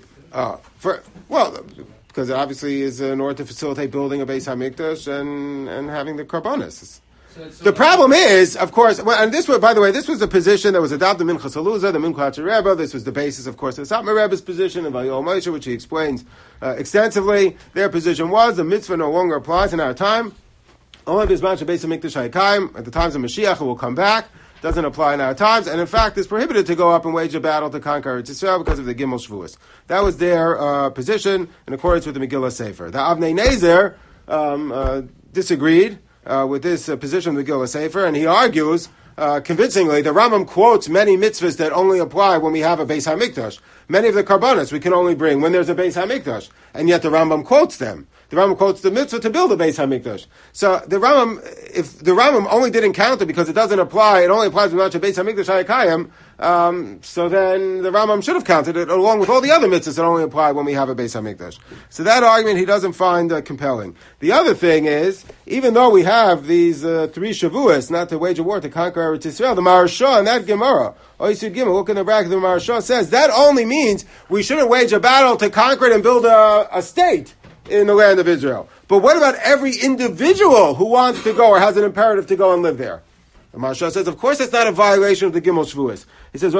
for the Beis HaMikdash? Because it obviously is in order to facilitate building a Beis HaMikdash and having the Karbonis. The problem is, of course, and this was, by the way, this was a position that was adopted in Minchas Haluza, the Minchas Rebbe. This was the basis, of course, of the Satmar Rebbe's position in Vayol Moshe, which he explains extensively. Their position was the mitzvah no longer applies in our time. Only Bisman Beis Hamikdash Haykaim, at the times of Mashiach, it will come back. Doesn't apply in our times, and in fact, it's prohibited to go up and wage a battle to conquer Eretz Yisrael because of the Gimel Shavuos. That was their position in accordance with the Megillah Sefer. The Avnei Nezer disagreed with this position of the Megillah Sefer, and he argues convincingly. The Rambam quotes many mitzvahs that only apply when we have a Beis Hamikdash. Many of the karbanos we can only bring when there's a Beis Hamikdash, and yet the Rambam quotes them. The Rambam quotes the mitzvah to build a Beis Hamikdash. So the Rambam, if the Rambam only didn't count it because it doesn't apply, it only applies when a Beis Hamikdash Hayakayim, so then the Rambam should have counted it along with all the other mitzvahs that only apply when we have a Beis Hamikdash. So that argument he doesn't find compelling. The other thing is, even though we have these 3 Shavuos, not to wage a war to conquer Eretz Yisrael, the Maharsha and that Gemara, Oisud Gimel, look in the bracket, the Maharsha says, that only means we shouldn't wage a battle to conquer it and build a state in the land of Israel. But what about every individual who wants to go or has an imperative to go and live there? The Maharsha says, of course, it's not a violation of the Gimel Shavuos. He says,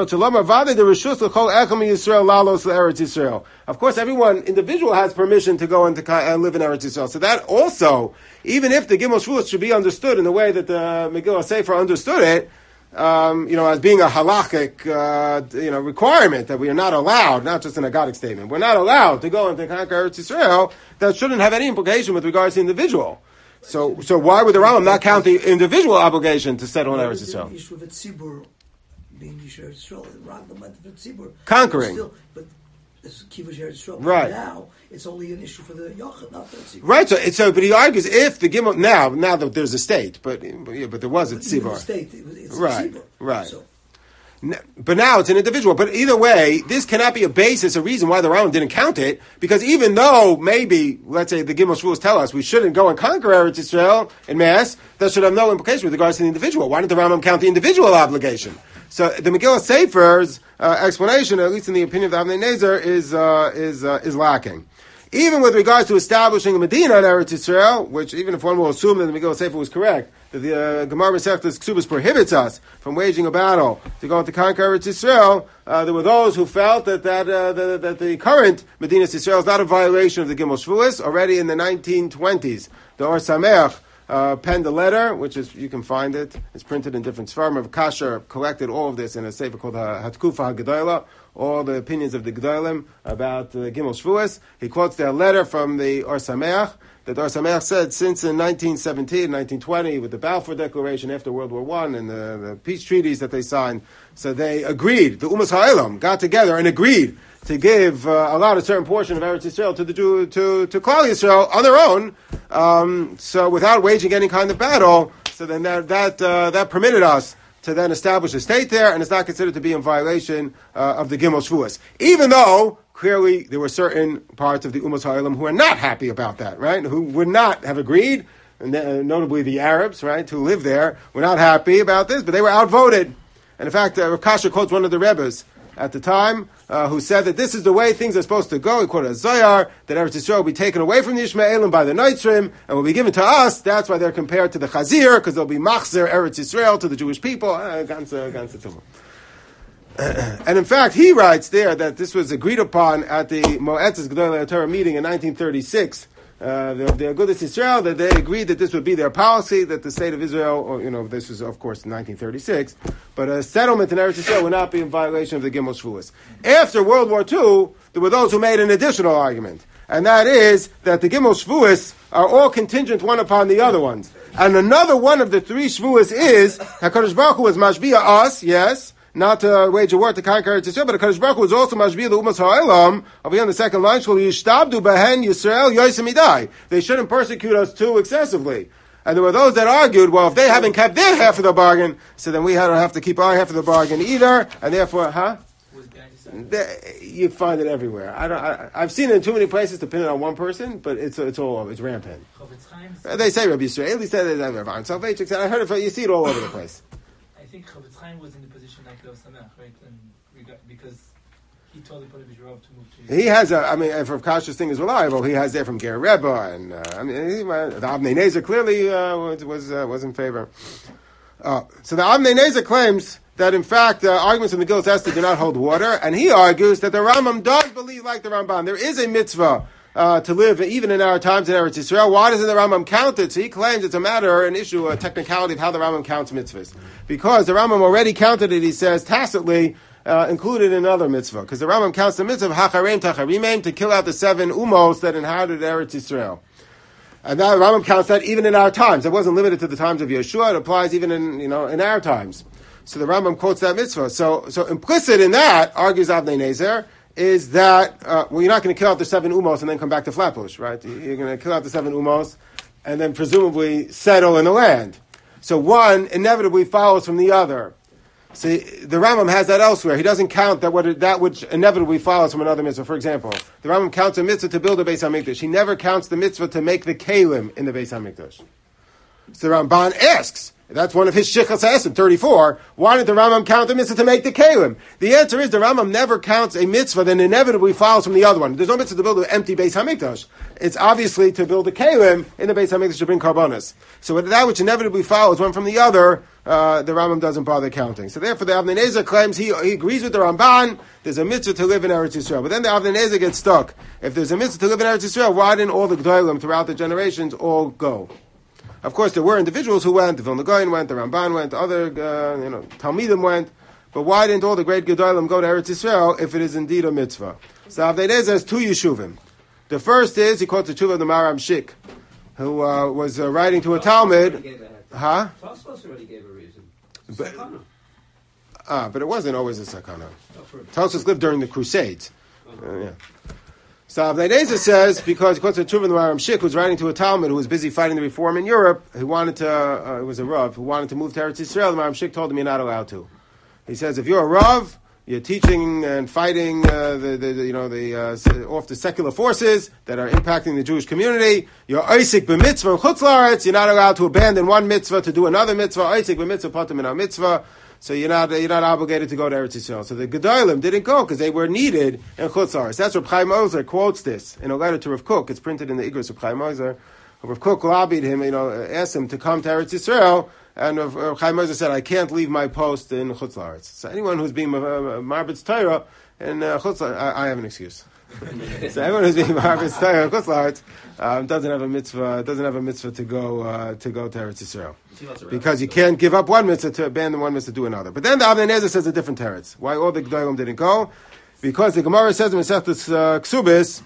of course, everyone, individual, has permission to go and live in Eretz Yisrael. So that also, even if the Gimel Shavuos should be understood in the way that the Megillah Sefer understood it, as being a halachic, requirement that we are not allowed, not just an agadic statement, we're not allowed to go and to conquer Eretz Yisrael, that shouldn't have any implication with regards to the individual. So why would the Rambam not count the individual obligation to settle in Eretz Yisrael? The issue of Tzibur being Yisrael Yisrael, the Rambam went for Tzibur. Conquering. But it's Kivush Eretz Yisrael. Right. Now, it's only an issue for the Yochid, not for the Tzibur. Right, but he argues if the Gimel, now that there's a state, but there was a Tzibur. It's right, a Tzibur. Right. So, but now it's an individual. But either way, this cannot be a basis, a reason why the Rambam didn't count it, because even though maybe, let's say, the Gimel Shavuos tell us we shouldn't go and conquer Eretz Yisrael in mass, that should have no implication with regards to the individual. Why didn't the Rambam count the individual obligation? So the Megillah Sefer's explanation, at least in the opinion of the Avnei Nezer, is lacking. Even with regards to establishing a Medina in Eretz Yisrael, which even if one will assume that the Megillah Sefer was correct, that the Gemara Masechtas Ksubas prohibits us from waging a battle to go to conquer Eretz Yisrael, there were those who felt that the current Medina Yisrael is not a violation of the Gimel Shavuos. Already in the 1920s, the Or Sameach penned a letter, which is, you can find it, it's printed in different Sfarim. Rav Kasher collected all of this in a sefer called Hatkufa HaGedolah, all the opinions of the Gedolim about Gimel Shavuos. He quotes their letter from the Or Sameach, that Or Sameach said since in 1917, 1920, with the Balfour Declaration after World War I and the peace treaties that they signed, so they agreed, the Umas Ha'elam got together and agreed to give allowed a certain portion of Eretz Yisrael to the to Klal Yisrael on their own, so without waging any kind of battle. So then that permitted us to then establish a state there, and it's not considered to be in violation of the Gimel Shavuos, even though clearly there were certain parts of the Umas Ha'elam who are not happy about that, right? Who would not have agreed, and notably the Arabs, right, who live there, were not happy about this, but they were outvoted. And in fact, Rav Kasher quotes one of the Rebbes at the time, who said that this is the way things are supposed to go. He quoted a Zohar, that Eretz Yisrael will be taken away from the Yishmaelim by the Noitzrim, and will be given to us. That's why they're compared to the Chazir, because they'll be Machzer Eretz Yisrael to the Jewish people. And in fact, he writes there that this was agreed upon at the Moetzes Gedolei Torah meeting in 1936. The Agudas Yisrael, that they agreed that this would be their policy, that the state of Israel, or, this was of course in 1936, but a settlement in Eretz Yisrael would not be in violation of the Gimel Shavuos. After World War II, there were those who made an additional argument, and that is that the Gimel Shavuos are all contingent one upon the other ones. And another one of the 3 Shavuos is, HaKadosh Baruch Hu was mashbiya us, yes, not to wage a war to conquer Eretz Yisrael, but HaKadosh Baruch Hu was also mashbiya the Umas Ha'elam, over here on the second line, Shul Yishtabdu Behen Yisrael Yosim Idai. They shouldn't persecute us too excessively. And there were those that argued, well, if they haven't kept their half of the bargain, so then we don't have to keep our half of the bargain either, and therefore, you find it everywhere. I've seen it in too many places to pin it on one person, but it's all over. It's rampant. They say Rabbi Yisrael, they say that Rav Soloveitchik said, I heard it, you see it all over the place. I think Chavetz Chaim was in the position like Rav Sameach, right? And because He told the Polish Rav to move to. He has if Rav Kasha's thing is reliable, he has there from Ger Rebbe, and the Avnei Nezer clearly was in favor. So the Avnei Nezer claims that in fact arguments in the Gilus Esther do not hold water, and he argues that the Rambam does believe like the Ramban. There is a mitzvah to live even in our times in Eretz Yisrael. Why doesn't the Rambam count it? So he claims it's an issue, a technicality of how the Rambam counts mitzvahs. Because the Rambam already counted it, he says, tacitly, included in another mitzvah. Because the Rambam counts the mitzvah of Hacharim Tacharimim to kill out the 7 umos that inhabited Eretz Yisrael. And that Rambam counts that even in our times. It wasn't limited to the times of Yeshua. It applies even in our times. So the Rambam quotes that mitzvah. So implicit in that, argues Avnei Nezer, is that, you're not going to kill out the 7 umos and then come back to Flatbush, right? You're going to kill out the 7 umos and then presumably settle in the land. So one inevitably follows from the other. See, the Rambam has that elsewhere. He doesn't count that which inevitably follows from another mitzvah. For example, the Rambam counts a mitzvah to build a Beis HaMikdash. He never counts the mitzvah to make the kelim in the Beis HaMikdash. So the Ramban asks, that's one of his Shichas HaEsim, 34, why did the Rambam count the mitzvah to make the kelim? The answer is the Rambam never counts a mitzvah that inevitably follows from the other one. There's no mitzvah to build an empty Beis HaMikdash. It's obviously to build a kelim in the Beis HaMikdash to bring karbanos. So that which inevitably follows one from the other, the Rambam doesn't bother counting. So therefore the Avnei Nezer claims he agrees with the Ramban, there's a mitzvah to live in Eretz Yisrael. But then the Avnei Nezer gets stuck. If there's a mitzvah to live in Eretz Yisrael, why didn't all the Gdolim throughout the generations all go? Of course, there were individuals who went. The Vilna Gaon went. The Ramban went. Other, Talmidim went. But why didn't all the great Gedolim go to Eretz Yisrael if it is indeed a mitzvah? So Avnei Nezer has 2 yeshuvim. The first is he quotes the tshuva of the Maram Shik, who was writing to a Talmud. Tosfos already gave a reason. But it wasn't always a sakana. Tosfos lived during the Crusades. Yeah. So Avnei Nezer says, because he quotes the tshuva of the Maram Shik, who's writing to a Talmud who was busy fighting the reform in Europe, he wanted to, it was a Rav, who wanted to move to Eretz Yisrael, the Maram Shik told him you're not allowed to. He says, if you're a Rav, you're teaching and fighting off the secular forces that are impacting the Jewish community, you're Isaac b'mitzvah in Chutz La'aretz, you're not allowed to abandon one mitzvah to do another mitzvah, Isaac b'mitzvah patim in our mitzvah, so you're not obligated to go to Eretz Yisrael. So the Gedolim didn't go because they were needed in Chutz La'aretz. That's what Chaim Ozer quotes this in a letter to Rav Kook. It's printed in the Igros of Chaim Ozer. Rav Kook lobbied him, asked him to come to Eretz Yisrael, and Chaim Ozer said, I can't leave my post in Chutz La'aretz. So anyone who's being Marbitz Torah in Chutz La'aretz, I have an excuse. So everyone who's being Marbitz Torah in Chutz La'aretz doesn't have a mitzvah to go to Eretz Yisrael. Because you can't give up one mitzvah to abandon one mitzvah to do another. But then the Avnei Nezer says a different teretz. Why all the Gedolim didn't go? Because the Gemara says in Masechtas Ksubis,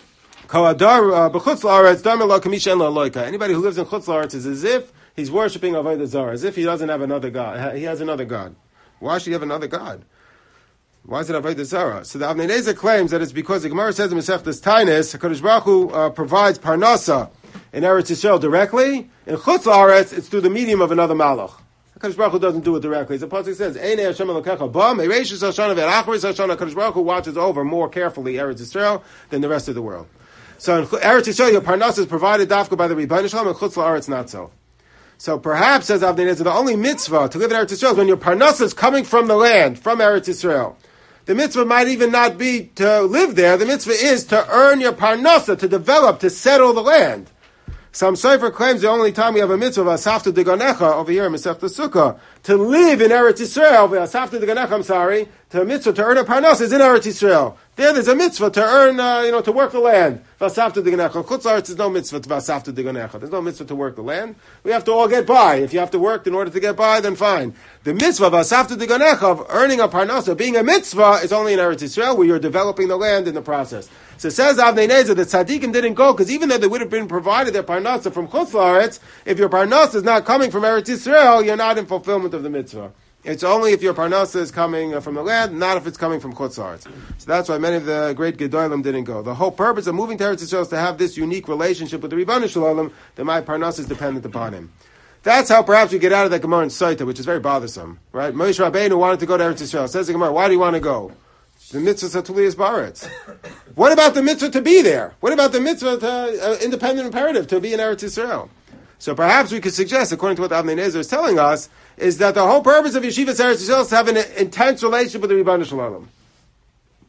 anybody who lives in Chutz La'aretz is as if he's worshipping Avodah Zarah, as if he doesn't have another God. He has another God. Why should he have another God? Why is it Avodah Zarah? So the Avnei Nezer claims that it's because the Gemara says in Masechtas Tainis, HaKadosh Baruch Hu provides parnasa in Eretz Yisrael directly. In Chutz La'aretz, it's through the medium of another malach. HaKadosh Baruch Hu doesn't do it directly. As the pasuk says, Einei Hashem Elokecha ba mereishis Hashanah ve'achris Hashanah. HaKadosh Baruch Hu watches over more carefully Eretz Yisrael than the rest of the world. So in Eretz Yisrael, your parnasa is provided dafka by the Rebbeinu Shalom, and Chutz La'aretz not so. So perhaps, says Avnei Nezer, the only mitzvah to live in Eretz Yisrael is when your parnasa is coming from the land, from Eretz Yisrael. The mitzvah might even not be to live there. The mitzvah is to earn your parnasa, to develop, to settle the land. Some Sefer claims the only time we have a mitzvah, Asafta Diganecha, over here in Masechta Sukkah, to live in Eretz Yisrael, Asafta Diganecha, to a mitzvah to earn a parnasa is in Eretz Yisrael. There's a mitzvah to earn, to work the land. Vasafta Diganecha. Chutz La'aretz is no mitzvah to Vasafta Diganecha. There's no mitzvah to work the land. We have to all get by. If you have to work in order to get by, then fine. The mitzvah Vasafta Diganecha of earning a parnasa, being a mitzvah, is only in Eretz Yisrael, where you're developing the land in the process. So it says Avnei Nezer that tzaddikim didn't go because even though they would have been provided their parnasa from Chutz La'aretz, if your parnasa is not coming from Eretz Yisrael, you're not in fulfillment of the mitzvah. It's only if your parnasa is coming from the land, not if it's coming from Chutz La'aretz. So that's why many of the great Gedolim didn't go. The whole purpose of moving to Eretz Yisrael is to have this unique relationship with the Rebbeinu Shalom, that my parnasa is dependent upon him. That's how perhaps we get out of that Gemara in Saita, which is very bothersome, right? Moshe Rabbeinu wanted to go to Eretz Yisrael. Says the Gemara, why do you want to go? The mitzvah Satuliyas Baretz. What about the mitzvah to be there? What about the mitzvah to independent imperative to be in Eretz Yisrael? So perhaps we could suggest, according to what Avnei Nezer is telling us, is that the whole purpose of Yeshivas Eretz Yisrael is to have an intense relationship with the Rebbeinu Shalom.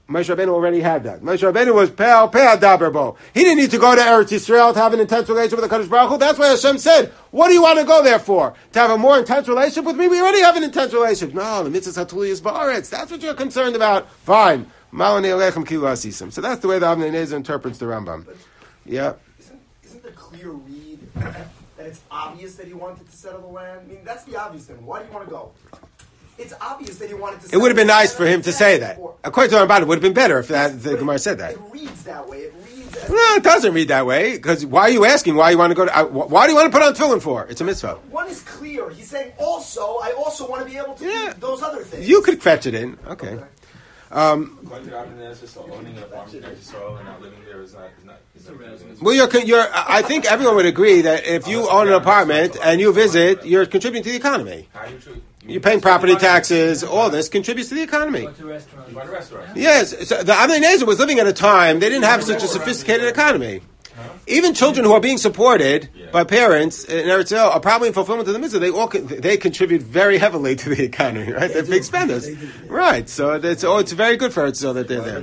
Moshe Rabbeinu already had that. Moshe Rabbeinu was Pe'al Daber Bo. He didn't need to go to Eretz Yisrael to have an intense relationship with the Kadosh Baruch Hu. That's why Hashem said, what do you want to go there for? To have a more intense relationship with me? We already have an intense relationship. No, the mitzvahs hatuliyas ba'aretz. That's what you're concerned about. Fine. Malani alechem kilu asisim. So that's the way the Avnei Nezer interprets the Rambam. Yeah. Isn't the clear read that it's obvious that he wanted to settle the land? I mean, that's the obvious thing. Why do you want to go? It's obvious that he wanted to. It would have been nice for him to say that. According to Ramban, it would have been better if the Gemara said that. It reads that way. It reads. As no, it doesn't read that way. Because why are you asking? Why you want to go to? Why do you want to put on tefillin for? It's a mitzvah. One is clear. He's saying also, I also want to be able to do those other things. You could fetch it in. Okay. According to Avnei Nezer, so owning an apartment in Israel and not living there is not. Well, I think everyone would agree that if you own an apartment and you visit, you're contributing to the economy. You're paying property taxes. All this contributes to the economy. Yes. So the Avnei Nezer was living at a time they didn't have such a sophisticated economy. Even children who are being supported by parents in Eretz Yisrael are probably in fulfillment of the mitzvah. They contribute very heavily to the economy, right? They're big spenders, right? So it's very good for Eretz Yisrael that they're there.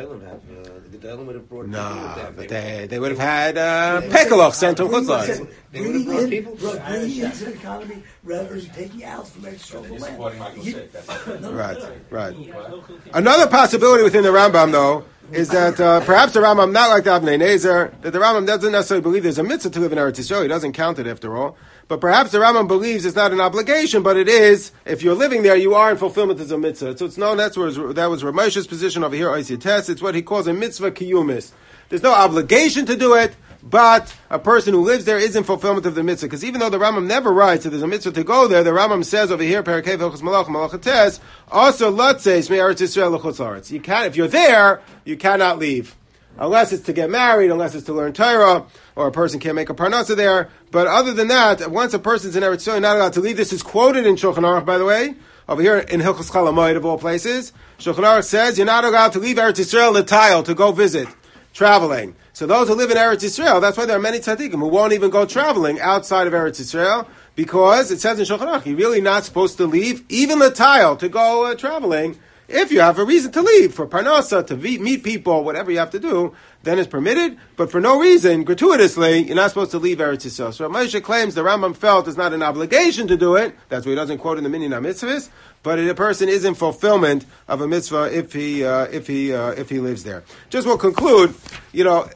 No, but they would have had Pekalach sent to Chutzlars. Bringing into the economy rather than taking out from Eretz Yisrael land. Right. Another possibility within the Rambam, though, is that perhaps the Rambam, not like the Avnei Nezer, that the Rambam doesn't necessarily believe there's a mitzvah to live in Eretz Yisrael. He doesn't count it after all. But perhaps the Rambam believes it's not an obligation, but it is. If you're living there, you are in fulfillment as a mitzvah. So it's known, that was Ramosha's position over here, Oisei Tes. It's what he calls a mitzvah kiyumis. There's no obligation to do it, but a person who lives there is in fulfillment of the mitzvah. Because even though the Rambam never writes that there's a mitzvah to go there, the Rambam says over here, Perakei V'Ilchos Malach Malachates, also Lotzeis Me'eretz Yisrael L'chutz La'aretz. You can't, if you're there, you cannot leave. Unless it's to get married, unless it's to learn Torah, or a person can't make a parnasa there. But other than that, once a person's in Eretz Yisrael, you're not allowed to leave. This is quoted in Shulchan Aruch, by the way, over here in Hilchos Chalamoid of all places. Shulchan Aruch says you're not allowed to leave Eretz Yisrael l'tayil, to go visit, traveling. So those who live in Eretz Yisrael, that's why there are many tzaddikim who won't even go traveling outside of Eretz Yisrael, because it says in Shulchan Aruch, you're really not supposed to leave, even l'tayil, to go traveling. If you have a reason to leave, for parnasa, to meet people, whatever you have to do, then it's permitted. But for no reason, gratuitously, you're not supposed to leave Eretz Yisrael. So Moshe claims the Rambam felt it's not an obligation to do it. That's what he doesn't quote in the Minyan HaMitzvahs. But a person is in fulfillment of a mitzvah if he lives there. Just we'll conclude. We'll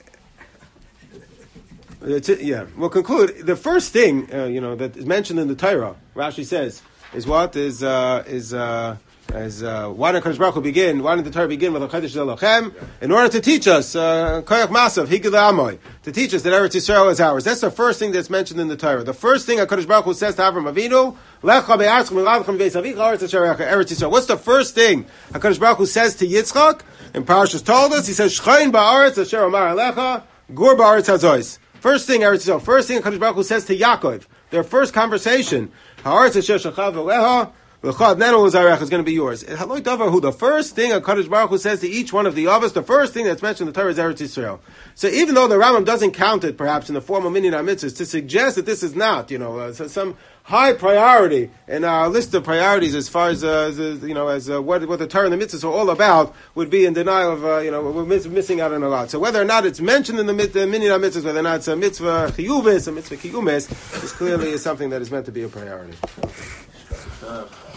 conclude. The first thing that is mentioned in the Torah, Rashi says, is what why did Kadosh Baruch Hu begin? Why did the Torah begin with a Chodesh Elochem? In order to teach us Koyach Masav Higel Amoy, to teach us that Eretz Yisrael is ours. That's the first thing that's mentioned in the Torah. The first thing Kadosh Baruch Hu says to Avram Avinu, Lecha be'arzchem u'lavchem beis avicha Eretz Yisrael. What's the first thing Kadosh Baruch Hu says to Yitzchak? And Parashas told us, he says, Shchain ba'aretz asher amar alecha, gur ba'aretz hazois. First thing Eretz Yisrael. First thing Kadosh Baruch Hu says to Yaakov. Their first conversation. Ha'aretz asher shachav aleha. The is going to be yours. The first thing HaKadosh Baruch Hu says to each one of the Avos, the first thing that's mentioned in the Torah is Eretz Yisrael. So even though the Rambam doesn't count it, perhaps in the formal Minyan HaMitzvahs, to suggest that this is not, some high priority in our list of priorities as far as what the Torah and the mitzvahs are all about, would be in denial of, we're missing out on a lot. So whether or not it's mentioned in the Minyan HaMitzvahs, whether or not it's a mitzvah chiyuvis, a mitzvah kiyumis, this clearly is something that is meant to be a priority.